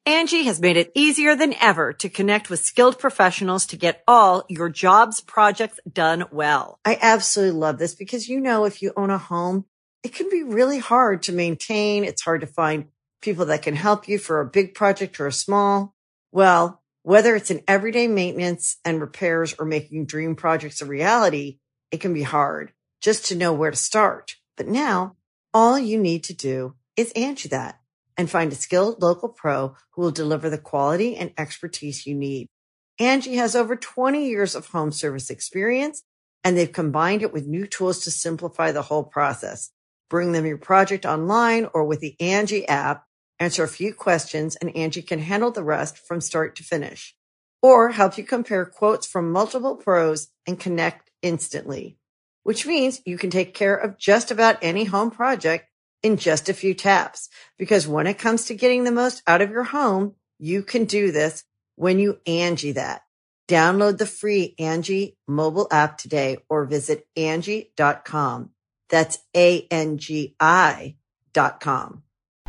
Angie has made it easier than ever to connect with skilled professionals to get all your jobs projects done well. I absolutely love this because, if you own a home, it can be really hard to maintain. It's hard to find people that can help you for a big project or a small. Well, whether it's in everyday maintenance and repairs or making dream projects a reality, it can be hard just to know where to start. But now all you need to do is Angie that and find a skilled local pro who will deliver the quality and expertise you need. Angie has over 20 years of home service experience, and they've combined it with new tools to simplify the whole process. Bring them your project online or with the Angie app, answer a few questions, and Angie can handle the rest from start to finish. Or help you compare quotes from multiple pros and connect instantly, which means you can take care of just about any home project in just a few taps. Because when it comes to getting the most out of your home, you can do this when you Angie that. Download the free Angie mobile app today or visit Angie.com. That's ANGI.com.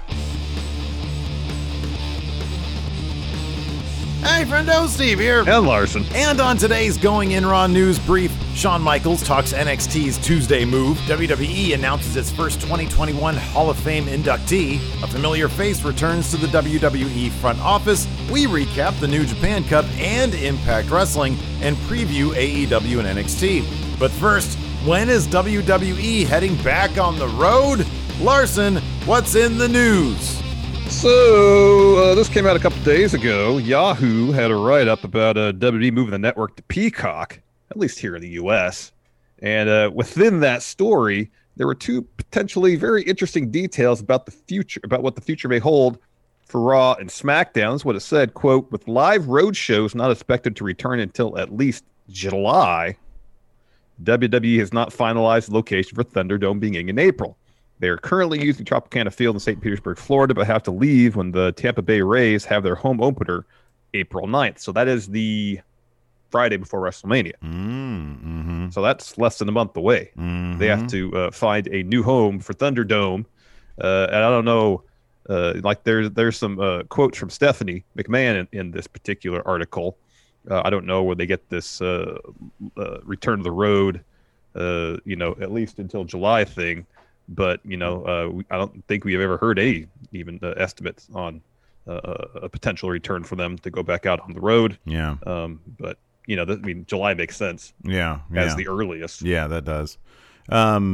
Hey, friendo, Steve here. And Larson. And on today's Going In Raw news brief, Shawn Michaels talks NXT's Tuesday move. WWE announces its first 2021 Hall of Fame inductee. A familiar face returns to the WWE front office. We recap the New Japan Cup and Impact Wrestling and preview AEW and NXT. But first, when is WWE heading back on the road? Larson, what's in the news? So, this came out a couple days ago. Yahoo had a write-up about WWE moving the network to Peacock, at least here in the U.S. And within that story, there were two potentially very interesting details about the future, about what the future may hold for Raw and SmackDown. Is what it said, quote, with live road shows not expected to return until at least July, WWE has not finalized the location for Thunderdome being in April. They are currently using Tropicana Field in St. Petersburg, Florida, but have to leave when the Tampa Bay Rays have their home opener April 9th. So that is the Friday before WrestleMania. Mm-hmm. So that's less than a month away. Mm-hmm. They have to find a new home for Thunderdome. And I don't know, there's some quotes from Stephanie McMahon in this particular article. I don't know where they get this return to the road, at least until July thing. But, I don't think we've ever heard any even estimates on a potential return for them to go back out on the road. Yeah. But, July makes sense. Yeah. As the earliest. Yeah, that does. Look,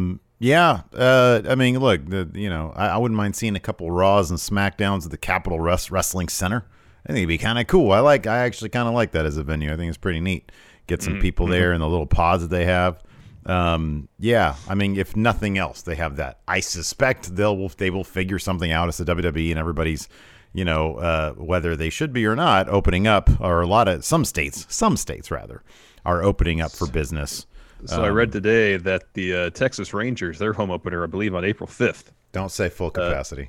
I wouldn't mind seeing a couple Raws and SmackDowns at the Capitol Wrestling Center. I think it'd be kind of cool. I actually kind of like that as a venue. I think it's pretty neat. Get some people there in the little pods that they have. If nothing else, they have that. I suspect they will figure something out as the WWE and everybody's, whether they should be or not opening up, or some states rather, are opening up for business. So I read today that the Texas Rangers, their home opener, I believe, on April 5th. Don't say full capacity.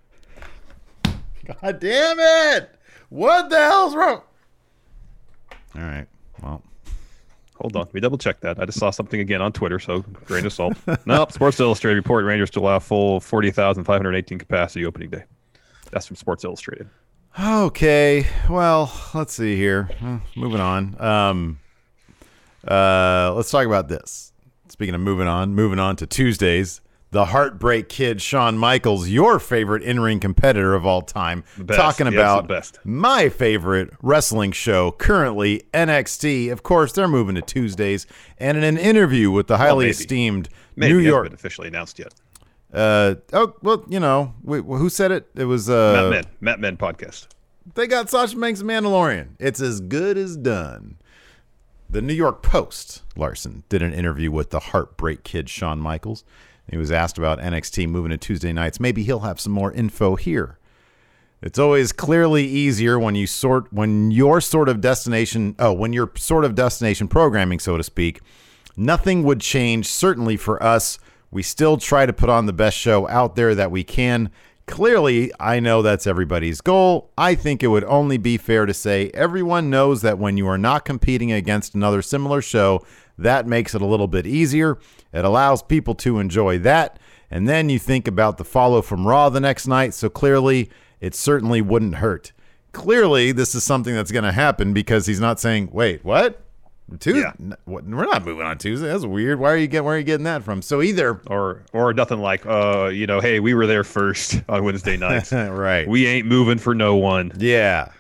God damn it! What the hell's wrong? All right. Well. Hold on. Let me double check that. I just saw something again on Twitter, so grain of salt. Nope. Sports Illustrated report Rangers to allow full 40,518 capacity opening day. That's from Sports Illustrated. Okay. Well, let's see here. Moving on. Let's talk about this. Speaking of moving on to Tuesdays. The Heartbreak Kid, Shawn Michaels, your favorite in-ring competitor of all time, talking about my favorite wrestling show currently, NXT. Of course, they're moving to Tuesdays. And in an interview with the highly esteemed New York... Hasn't been officially announced yet. Who said it? It was... Matt Men podcast. They got Sasha Banks and Mandalorian. It's as good as done. The New York Post, Larson, did an interview with the Heartbreak Kid, Shawn Michaels. He was asked about NXT moving to Tuesday nights. Maybe he'll have some more info here. It's always clearly easier when your sort of destination programming, so to speak. Nothing would change, certainly for us. We still try to put on the best show out there that we can. Clearly, I know that's everybody's goal. I think it would only be fair to say everyone knows that when you are not competing against another similar show, that makes it a little bit easier. It allows people to enjoy that. And then you think about the follow from Raw the next night. So clearly, it certainly wouldn't hurt. clearly this is something that's going to happen because he's not saying, wait, what? Tuesday? Yeah. We're not moving on Tuesday. That's weird. Where are you getting that from? So either or nothing like, hey, we were there first on Wednesday nights. right. We ain't moving for no one. Yeah.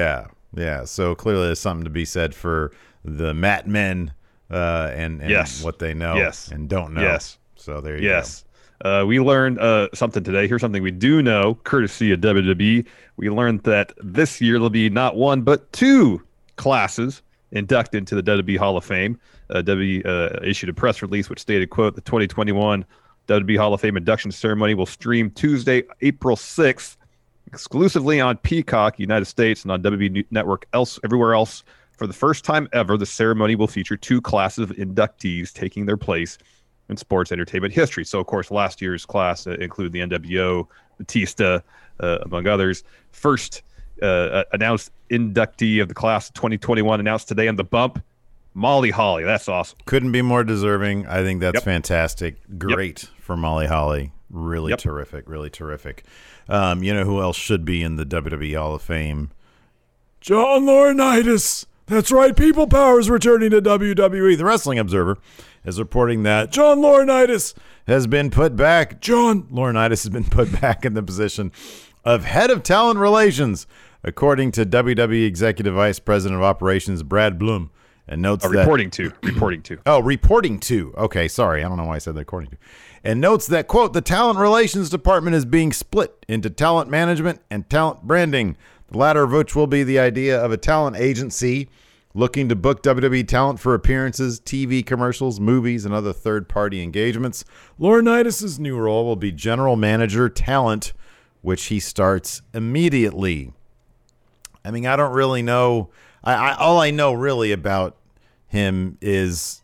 So clearly there's something to be said for the Mat Men and yes. what they know and don't know. Yes. So there you go. We learned something today. Here's something we do know, courtesy of WWE. We learned that this year there'll be not one, but two classes inducted into the WWE Hall of Fame. WWE issued a press release which stated, quote, the 2021 WWE Hall of Fame induction ceremony will stream Tuesday, April 6th, exclusively on Peacock, United States, and on WWE Network everywhere else. For the first time ever, the ceremony will feature two classes of inductees taking their place in sports entertainment history. So, of course, last year's class included the NWO, Batista, among others. First announced inductee of the class of 2021 announced today on the bump, Molly Holly. That's awesome. Couldn't be more deserving. I think that's fantastic. Great for Molly Holly. Really terrific. Really terrific. You know who else should be in the WWE Hall of Fame? John Laurinaitis. That's right. People Power is returning to WWE. The Wrestling Observer is reporting that John Laurinaitis has been put back. John Laurinaitis has been put back in the position of head of talent relations, according to WWE Executive Vice President of Operations Brad Bloom, and notes that reporting to. Oh, reporting to. Okay, sorry, I don't know why I said that. According to, and notes that, quote, the talent relations department is being split into talent management and talent branding, the latter of which will be the idea of a talent agency looking to book WWE talent for appearances, TV commercials, movies, and other third-party engagements. Laurinaitis' new role will be general manager talent, which he starts immediately. I mean, I don't really know. All I know really about him is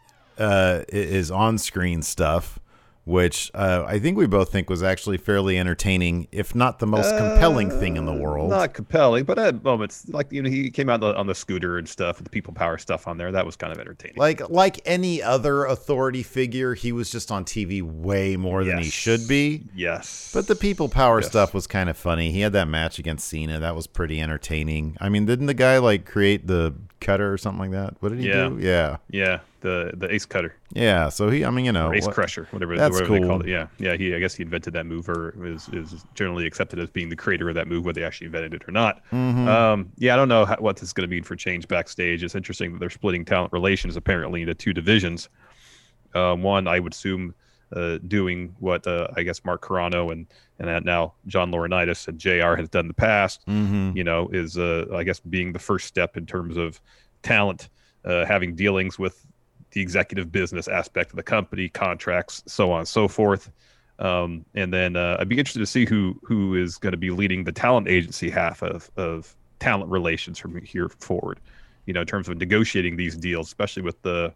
on-screen stuff, which I think we both think was actually fairly entertaining, if not the most compelling thing in the world. Not compelling, but at moments, like, he came out on the scooter and stuff, with the People Power stuff on there. That was kind of entertaining. Like any other authority figure, he was just on TV way more than he should be. Yes. But the People Power stuff was kind of funny. He had that match against Cena. That was pretty entertaining. I mean, didn't the guy create the cutter or something like that? What did he do? Yeah. The ace cutter. Yeah, so he, or ace crusher, whatever that's cool. They called it. Yeah. I guess he invented that move, or is generally accepted as being the creator of that move, whether they actually invented it or not. Mm-hmm. I don't know what this is going to mean for change backstage. It's interesting that they're splitting talent relations apparently into two divisions. One, I would assume, doing what I guess Mark Carrano and now John Laurinaitis and JR has done in the past. Mm-hmm. Is I guess being the first step in terms of talent, having dealings with the executive business aspect of the company, contracts, so on and so forth. And then I'd be interested to see who is going to be leading the talent agency half of talent relations from here forward, in terms of negotiating these deals, especially with the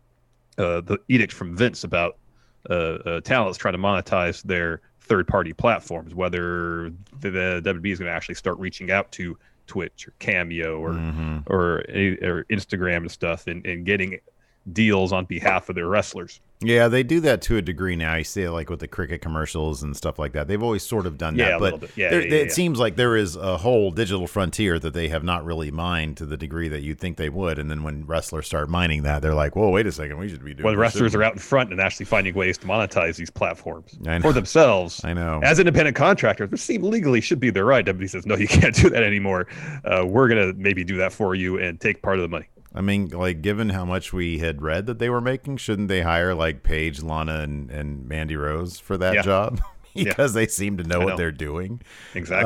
edict from Vince about talents trying to monetize their third-party platforms, whether the WWE is going to actually start reaching out to Twitch or Cameo or Instagram and stuff and getting deals on behalf of their wrestlers. Yeah, they do that to a degree now. You see it with the cricket commercials and stuff like that. They've always sort of done that. But it seems like there is a whole digital frontier that they have not really mined to the degree that you'd think they would. And then when wrestlers start mining that, they're like, whoa, wait a second, we should be doing when wrestlers are out in front and actually finding ways to monetize these platforms for themselves. I know. As independent contractors, which seem legally should be their right. WWE says, no, you can't do that anymore. We're going to maybe do that for you and take part of the money. I mean, given how much we had read that they were making, shouldn't they hire Paige, Lana, and Mandy Rose for that job? Because they seem to know what they're doing. Exactly.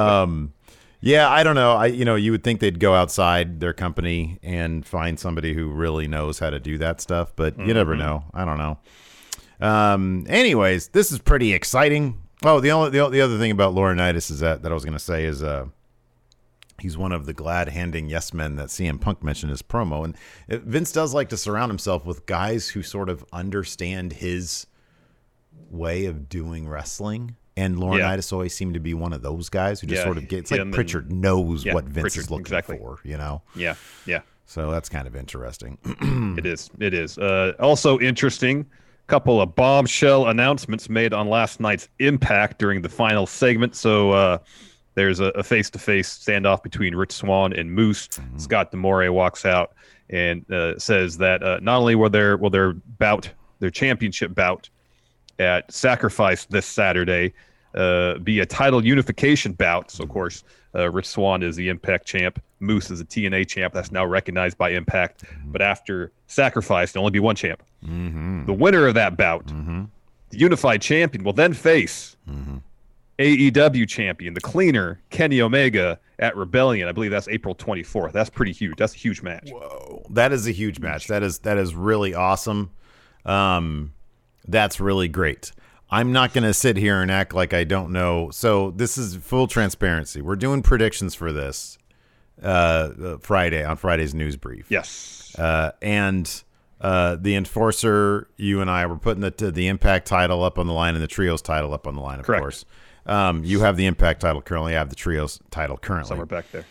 I don't know. You would think they'd go outside their company and find somebody who really knows how to do that stuff, but you never know. I don't know. Anyways, this is pretty exciting. Oh, the other thing about Laurinaitis is that I was going to say is he's one of the glad-handing yes men that CM Punk mentioned in his promo. And Vince does like to surround himself with guys who sort of understand his way of doing wrestling. And Laurinaitis always seemed to be one of those guys who just sort of gets, Pritchard knows what Vince is looking for, Yeah. So that's kind of interesting. It is. Also interesting, couple of bombshell announcements made on last night's Impact during the final segment. So there's a face-to-face standoff between Rich Swann and Moose. Scott D'Amore walks out and says that not only will their championship bout at Sacrifice this Saturday be a title unification bout. So, of course, Rich Swann is the Impact champ. Moose is a TNA champ. That's now recognized by Impact. But after Sacrifice, there'll only be one champ. The winner of that bout, the unified champion, will then face AEW champion, the cleaner, Kenny Omega, at Rebellion. I believe that's April 24th. That's pretty huge. That's a huge match. Whoa. That is a huge match. That is really awesome. That's really great. I'm not going to sit here and act like I don't know. So this is full transparency. We're doing predictions for this on Friday's news brief. Yes. And the Enforcer, you and I were putting the Impact title up on the line and the Trios title up on the line, of Correct. course. You have the Impact title currently. I have the Trios title currently. Somewhere back there.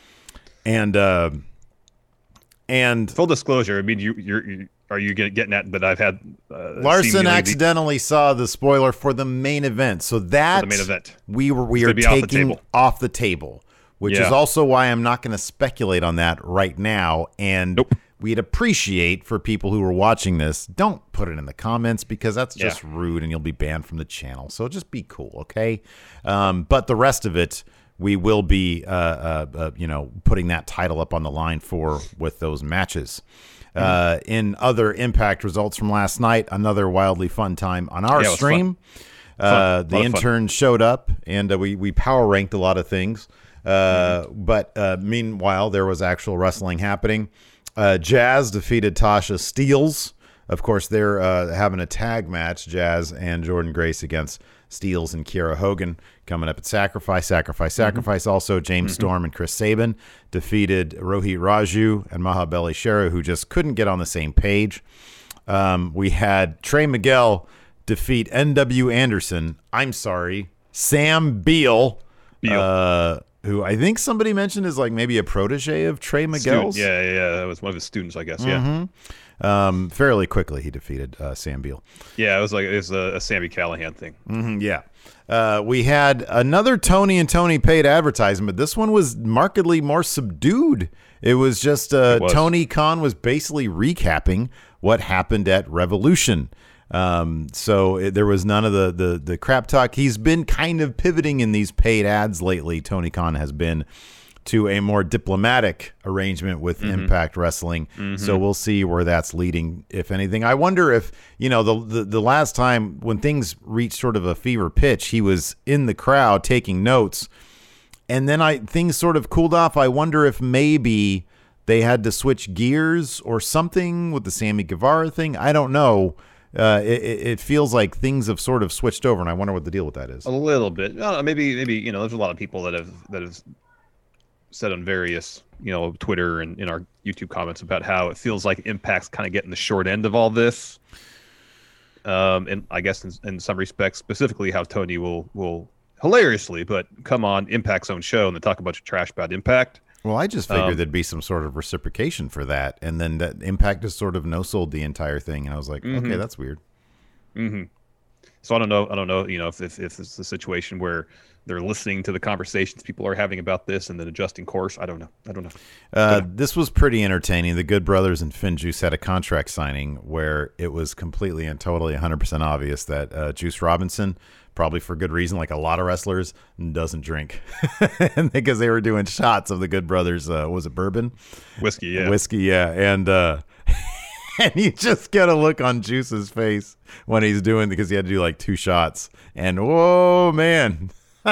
And full disclosure, I mean, are you getting at that I've had Larson accidentally saw the spoiler for the main event, so that the main event we are taking off the table, which is also why I'm not going to speculate on that right now. And we'd appreciate for people who are watching this, don't put it in the comments because that's just rude and you'll be banned from the channel. So just be cool, okay? But the rest of it, we will be, putting that title up on the line with those matches. In other Impact results from last night, another wildly fun time on our stream. The intern showed up, and we power ranked a lot of things. But meanwhile, there was actual wrestling happening. Jazz defeated Tasha Steelz. Of course, they're having a tag match, Jazz and Jordan Grace against Steelz and Kiera Hogan coming up at Sacrifice. Also, James Storm and Chris Sabin defeated Rohit Raju and Mahabali Shera, who just couldn't get on the same page. We had Trey Miguel defeat N.W. Anderson. Sam Beal. Who I think somebody mentioned is like maybe a protege of Trey Miguel's. Yeah. That was one of his students, I guess. Yeah. Fairly quickly, he defeated Sam Beal. Yeah, it was a Sami Callihan thing. We had another Tony and Tony paid advertisement, but this one was markedly more subdued. It was just Tony Khan was basically recapping what happened at Revolution. There was none of the crap talk. He's been kind of pivoting in these paid ads lately. Tony Khan has been to a more diplomatic arrangement with Impact Wrestling. So we'll see where that's leading, if anything. I wonder if, the last time when things reached sort of a fever pitch, he was in the crowd taking notes, and then things sort of cooled off. I wonder if maybe they had to switch gears or something with the Sammy Guevara thing. I don't know. It feels like things have sort of switched over, and I wonder what the deal with that is. A little bit. Maybe there's a lot of people that have said on various Twitter and in our YouTube comments about how it feels like Impact's kind of getting the short end of all this. And I guess in some respects, specifically how Tony will hilariously, but come on Impact's own show and then talk a bunch of trash about Impact. Well, I just figured there'd be some sort of reciprocation for that, and then that Impact just sort of no-sold the entire thing, and I was like, okay, that's weird. So I don't know, if it's a situation where they're listening to the conversations people are having about this and then adjusting course. I don't know. This was pretty entertaining. The Good Brothers and Finn Juice had a contract signing where it was completely and totally 100% obvious that Juice Robinson, probably for good reason, like a lot of wrestlers, doesn't drink. And because they were doing shots of the Good Brothers, was it bourbon? Whiskey, yeah. And and you just get a look on Juice's face when he's doing, because he had to do like 2 shots. And whoa, man.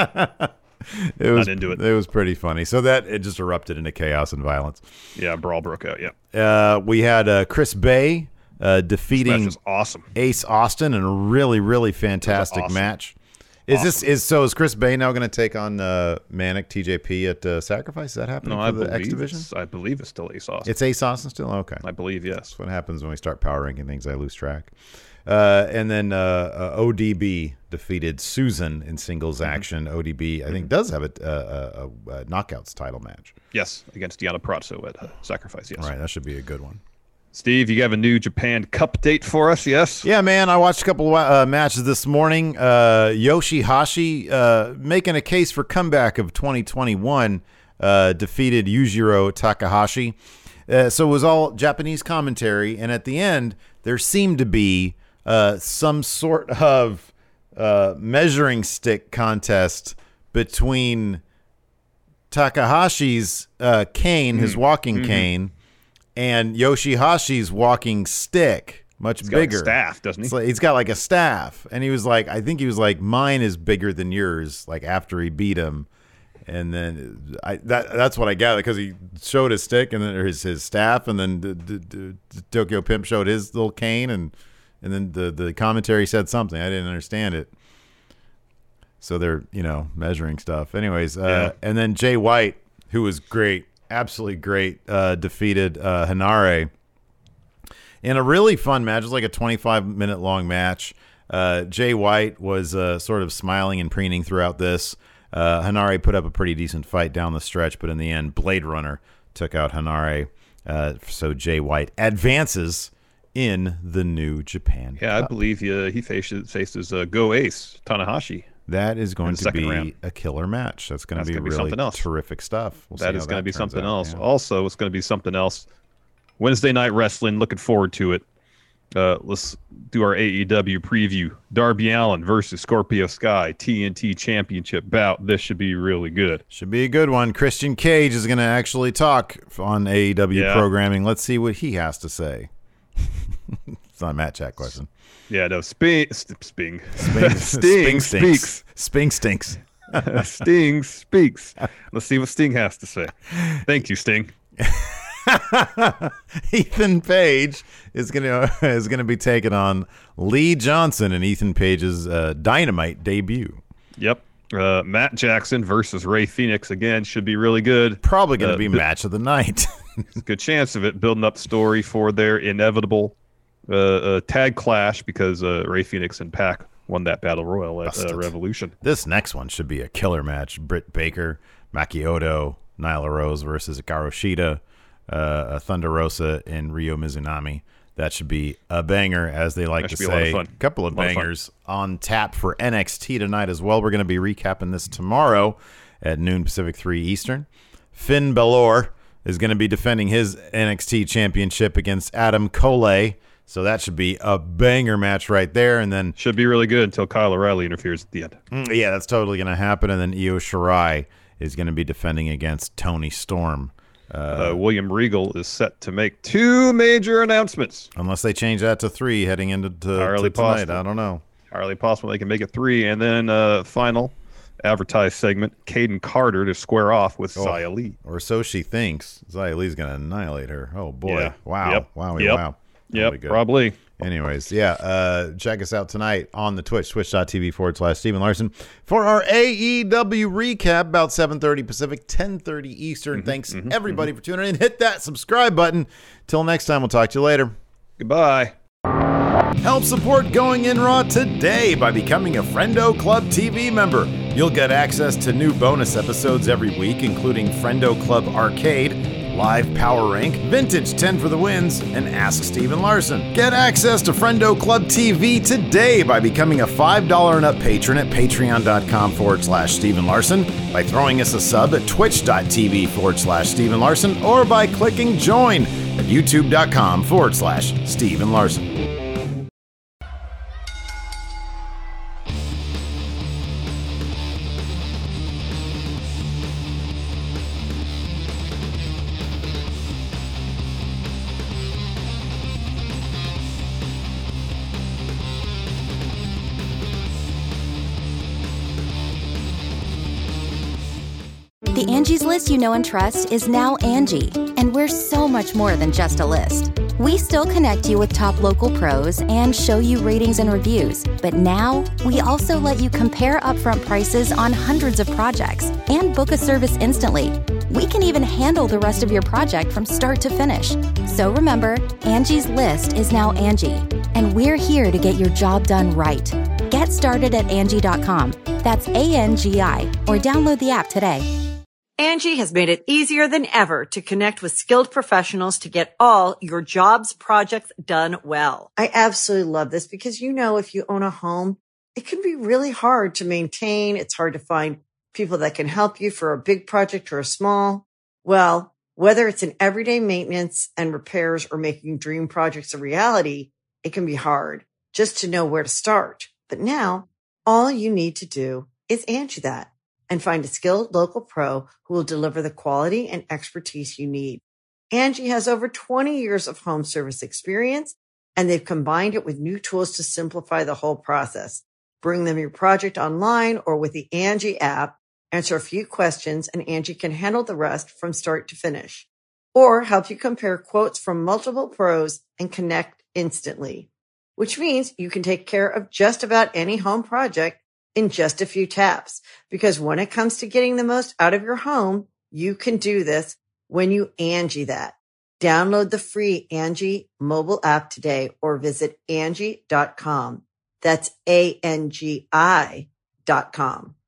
It was pretty funny. So it just erupted into chaos and violence. Yeah, brawl broke out, yeah. We had Chris Bay defeating awesome. Ace Austin in a really, really fantastic match. Is Chris Bay now going to take on Manic TJP at Sacrifice? Is that happening for the X Division? I believe it's still Ace Austin. It's Ace Austin still? Okay. I believe, yes. That's what happens when we start power ranking things. I lose track. And then ODB defeated Susan in singles action. ODB, I think, does have a Knockouts title match. Yes, against Deanna Pratso at Sacrifice, yes. All right, that should be a good one. Steve, you have a New Japan Cup date for us, yes? Yeah, man. I watched a couple of matches this morning. Yoshihashi making a case for comeback of 2021, defeated Yujiro Takahashi. So it was all Japanese commentary, and at the end, there seemed to be some sort of measuring stick contest between Takahashi's cane, his walking cane, and Yoshihashi's walking stick, much bigger. Got a staff, doesn't he? So he's got like a staff, and he was like, I think he was like, mine is bigger than yours. Like after he beat him, and then that's what I gathered because he showed his stick and then his staff, and then the Tokyo Pimp showed his little cane, and then the commentary said something. I didn't understand it. So they're measuring stuff. Anyways, and then Jay White, who was great. Absolutely great. Defeated Hanare in a really fun match. It was like a 25-minute long match. Jay White was sort of smiling and preening throughout this. Hanare put up a pretty decent fight down the stretch, but in the end, Blade Runner took out Hanare. So Jay White advances in the New Japan Cup. I believe he faces Go Ace Tanahashi. That is going to be round. a killer match. That's going to be really terrific stuff. That is going to be something else. Yeah. Also, it's going to be something else. Wednesday Night Wrestling, looking forward to it. Let's do our AEW preview. Darby Allin versus Scorpio Sky, TNT Championship bout. This should be really good. Should be a good one. Christian Cage is going to actually talk on AEW programming. Let's see what he has to say. It's not a Matt Chat question. Yeah, no, Sting speaks. Sting stinks. Sting speaks. Let's see what Sting has to say. Thank you, Sting. Ethan Page is gonna be taking on Lee Johnson in Ethan Page's Dynamite debut. Yep. Matt Jackson versus Ray Phoenix again should be really good. Probably gonna be match of the night. It's a good chance of it, building up story for their inevitable tag clash because Ray Phoenix and Pac won that battle royal at Revolution. This next one should be a killer match. Britt Baker, Makioto, Nyla Rose versus Hikaru Shida, Thunder Rosa, and Ryo Mizunami. That should be a banger, as they like to say. A couple of bangers on tap for NXT tonight as well. We're going to be recapping this tomorrow at noon Pacific, 3 Eastern. Finn Balor is going to be defending his NXT championship against Adam Cole. So that should be a banger match right there. And then should be really good until Kyle O'Reilly interferes at the end. Yeah, that's totally going to happen. And then Io Shirai is going to be defending against Toni Storm. William Regal is set to make 2 major announcements. Unless they change that to 3 heading into tonight. I don't know. Entirely possible they can make it 3. And then final advertised segment, Caden Carter to square off with Xia Li. Or so she thinks. Xia Li's going to annihilate her. Oh, boy. Yeah. Wow. Yep. Wow. Yep, probably. Anyways, check us out tonight on the Twitch, twitch.tv/Steven Larson for our AEW recap, about 7:30 Pacific, 10:30 Eastern. Thanks, everybody, for tuning in. Hit that subscribe button. Till next time, we'll talk to you later. Goodbye. Help support Going In Raw today by becoming a Friendo Club TV member. You'll get access to new bonus episodes every week, including Friendo Club Arcade, Live Power Rank, Vintage 10 for the Wins, and Ask Steven Larson. Get access to Friendo Club TV today by becoming a $5 and up patron at patreon.com/Steven Larson, by throwing us a sub at twitch.tv/Steven Larson, or by clicking join at youtube.com/Steven Larson. The Angie's List you know and trust is now Angie, and we're so much more than just a list. We still connect you with top local pros and show you ratings and reviews, but now we also let you compare upfront prices on hundreds of projects and book a service instantly. We can even handle the rest of your project from start to finish. So remember, Angie's List is now Angie, and we're here to get your job done right. Get started at Angie.com. That's ANGI, or download the app today. Angie has made it easier than ever to connect with skilled professionals to get all your jobs projects done well. I absolutely love this because, you know, if you own a home, it can be really hard to maintain. It's hard to find people that can help you for a big project or a small. Well, whether it's in everyday maintenance and repairs or making dream projects a reality, it can be hard just to know where to start. But now all you need to do is Angie that and find a skilled local pro who will deliver the quality and expertise you need. Angie has over 20 years of home service experience, and they've combined it with new tools to simplify the whole process. Bring them your project online or with the Angie app, answer a few questions, and Angie can handle the rest from start to finish. Or help you compare quotes from multiple pros and connect instantly, which means you can take care of just about any home project in just a few taps. Because when it comes to getting the most out of your home, you can do this when you Angie that. Download the free Angie mobile app today or visit Angie.com. That's ANGI.com.